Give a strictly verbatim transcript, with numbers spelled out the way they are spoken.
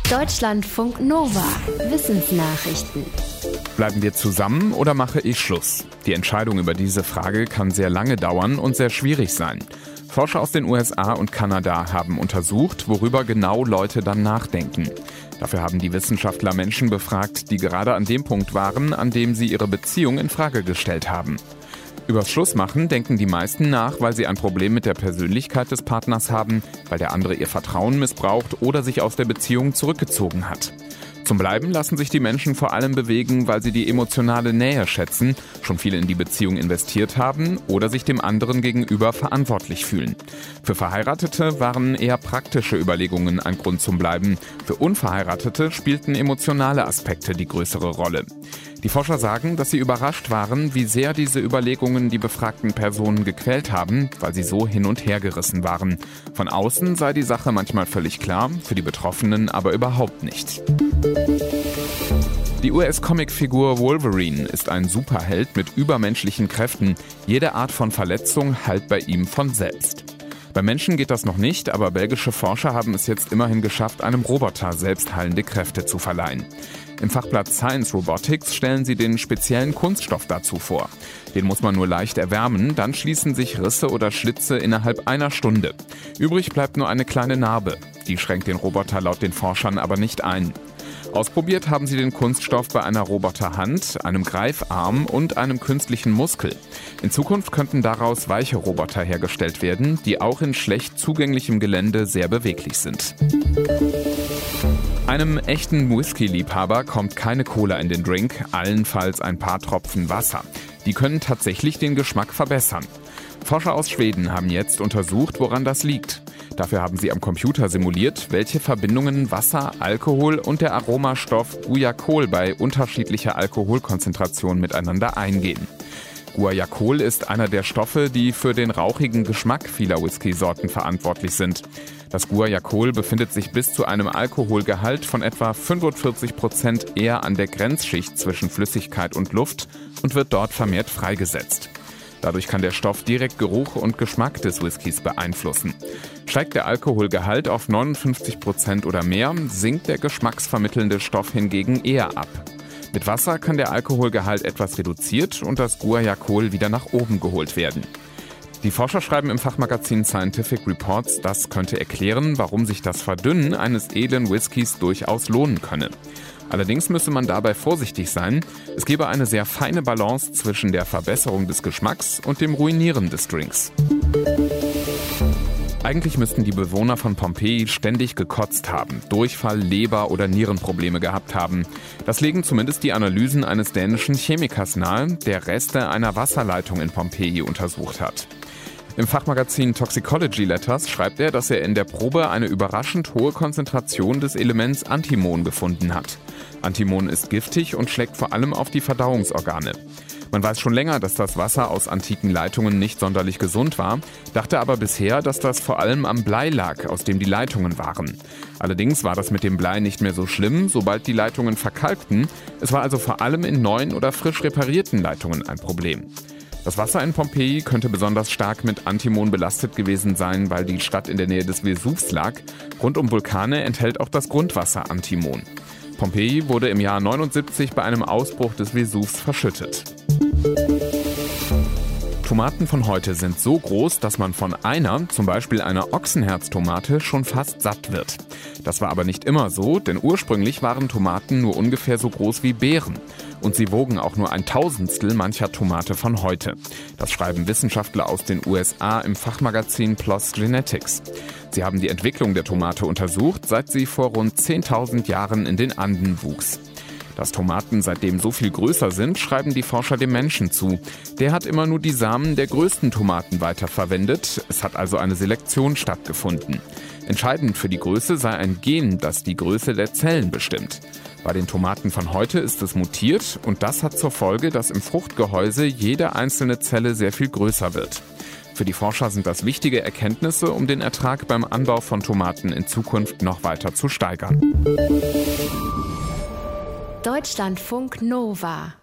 Deutschlandfunk Nova. Wissensnachrichten. Bleiben wir zusammen oder mache ich Schluss? Die Entscheidung über diese Frage kann sehr lange dauern und sehr schwierig sein. Forscher aus den U S A und Kanada haben untersucht, worüber genau Leute dann nachdenken. Dafür haben die Wissenschaftler Menschen befragt, die gerade an dem Punkt waren, an dem sie ihre Beziehung in Frage gestellt haben. Übers Schlussmachen denken die meisten nach, weil sie ein Problem mit der Persönlichkeit des Partners haben, weil der andere ihr Vertrauen missbraucht oder sich aus der Beziehung zurückgezogen hat. Zum Bleiben lassen sich die Menschen vor allem bewegen, weil sie die emotionale Nähe schätzen, schon viel in die Beziehung investiert haben oder sich dem anderen gegenüber verantwortlich fühlen. Für Verheiratete waren eher praktische Überlegungen ein Grund zum Bleiben. Für Unverheiratete spielten emotionale Aspekte die größere Rolle. Die Forscher sagen, dass sie überrascht waren, wie sehr diese Überlegungen die befragten Personen gequält haben, weil sie so hin und her gerissen waren. Von außen sei die Sache manchmal völlig klar, für die Betroffenen aber überhaupt nicht. Die U S-Comicfigur Wolverine ist ein Superheld mit übermenschlichen Kräften. Jede Art von Verletzung heilt bei ihm von selbst. Bei Menschen geht das noch nicht, aber belgische Forscher haben es jetzt immerhin geschafft, einem Roboter selbstheilende Kräfte zu verleihen. Im Fachblatt Science Robotics stellen sie den speziellen Kunststoff dazu vor. Den muss man nur leicht erwärmen, dann schließen sich Risse oder Schlitze innerhalb einer Stunde. Übrig bleibt nur eine kleine Narbe. Die schränkt den Roboter laut den Forschern aber nicht ein. Ausprobiert haben sie den Kunststoff bei einer Roboterhand, einem Greifarm und einem künstlichen Muskel. In Zukunft könnten daraus weiche Roboter hergestellt werden, die auch in schlecht zugänglichem Gelände sehr beweglich sind. Einem echten Whisky-Liebhaber kommt keine Cola in den Drink, allenfalls ein paar Tropfen Wasser. Die können tatsächlich den Geschmack verbessern. Forscher aus Schweden haben jetzt untersucht, woran das liegt. Dafür haben sie am Computer simuliert, welche Verbindungen Wasser, Alkohol und der Aromastoff Guaiacol bei unterschiedlicher Alkoholkonzentration miteinander eingehen. Guaiacol ist einer der Stoffe, die für den rauchigen Geschmack vieler Whisky-Sorten verantwortlich sind. Das Guaiacol befindet sich bis zu einem Alkoholgehalt von etwa fünfundvierzig Prozent eher an der Grenzschicht zwischen Flüssigkeit und Luft und wird dort vermehrt freigesetzt. Dadurch kann der Stoff direkt Geruch und Geschmack des Whiskys beeinflussen. Steigt der Alkoholgehalt auf neunundfünfzig Prozent oder mehr, sinkt der geschmacksvermittelnde Stoff hingegen eher ab. Mit Wasser kann der Alkoholgehalt etwas reduziert und das Guaiacol wieder nach oben geholt werden. Die Forscher schreiben im Fachmagazin Scientific Reports, das könnte erklären, warum sich das Verdünnen eines edlen Whiskys durchaus lohnen könne. Allerdings müsse man dabei vorsichtig sein. Es gebe eine sehr feine Balance zwischen der Verbesserung des Geschmacks und dem Ruinieren des Drinks. Eigentlich müssten die Bewohner von Pompeji ständig gekotzt haben, Durchfall, Leber- oder Nierenprobleme gehabt haben. Das legen zumindest die Analysen eines dänischen Chemikers nahe, der Reste einer Wasserleitung in Pompeji untersucht hat. Im Fachmagazin Toxicology Letters schreibt er, dass er in der Probe eine überraschend hohe Konzentration des Elements Antimon gefunden hat. Antimon ist giftig und schlägt vor allem auf die Verdauungsorgane. Man weiß schon länger, dass das Wasser aus antiken Leitungen nicht sonderlich gesund war, dachte aber bisher, dass das vor allem am Blei lag, aus dem die Leitungen waren. Allerdings war das mit dem Blei nicht mehr so schlimm, sobald die Leitungen verkalkten. Es war also vor allem in neuen oder frisch reparierten Leitungen ein Problem. Das Wasser in Pompeji könnte besonders stark mit Antimon belastet gewesen sein, weil die Stadt in der Nähe des Vesuvs lag. Rund um Vulkane enthält auch das Grundwasser Antimon. Pompeji wurde im Jahr neunundsiebzig bei einem Ausbruch des Vesuvs verschüttet. Tomaten von heute sind so groß, dass man von einer, zum Beispiel einer Ochsenherztomate, schon fast satt wird. Das war aber nicht immer so, denn ursprünglich waren Tomaten nur ungefähr so groß wie Beeren. Und sie wogen auch nur ein Tausendstel mancher Tomate von heute. Das schreiben Wissenschaftler aus den U S A im Fachmagazin PLOS Genetics. Sie haben die Entwicklung der Tomate untersucht, seit sie vor rund zehntausend Jahren in den Anden wuchs. Dass Tomaten seitdem so viel größer sind, schreiben die Forscher dem Menschen zu. Der hat immer nur die Samen der größten Tomaten weiterverwendet. Es hat also eine Selektion stattgefunden. Entscheidend für die Größe sei ein Gen, das die Größe der Zellen bestimmt. Bei den Tomaten von heute ist es mutiert und das hat zur Folge, dass im Fruchtgehäuse jede einzelne Zelle sehr viel größer wird. Für die Forscher sind das wichtige Erkenntnisse, um den Ertrag beim Anbau von Tomaten in Zukunft noch weiter zu steigern. Deutschlandfunk Nova